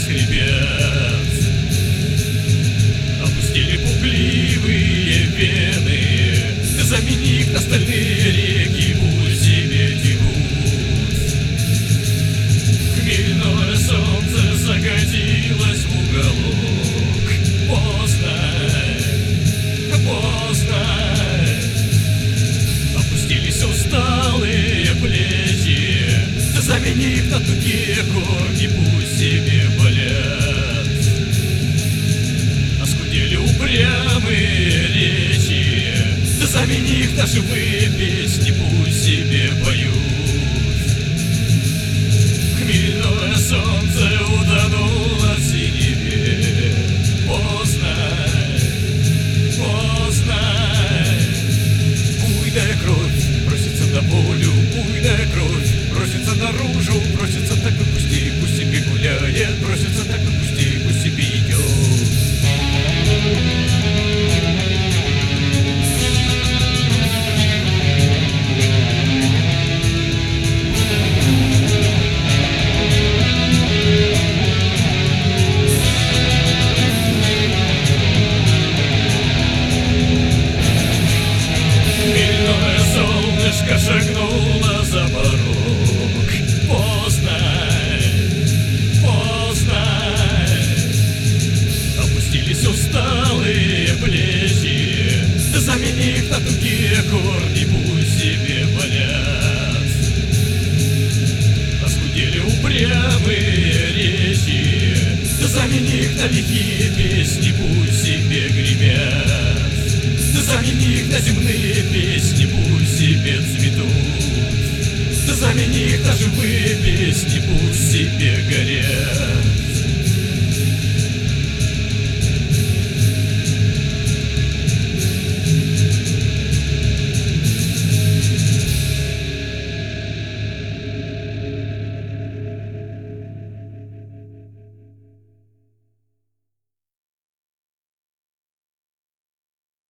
хребет. Опустили пугливые вены, замени их на стальные реки, пусть себе текут. Хмельное солнце закатилось в уголок. Поздно, поздно. Опустились усталые плечи, замени их на тугие корни, пусть себе болят. Оскудели упрямые речи, замени их на живые песни, пусть себе поют. Хмельное солнце утонуло в синеве. Поздно, поздно. Буйная кровь просится на волю, буйная кровь просится наружу, просится так и пусти, пусть себе гуляет, просится так и пусти, пусть себе идет. Солнышко шагнуло за порог. Поздно, поздно. Опустились усталые плечи, замени их на тугие корни, пусть себе болят. Оскудели упрямые речи, замени их на лихие песни, пусть себе гремят. Замени их на земные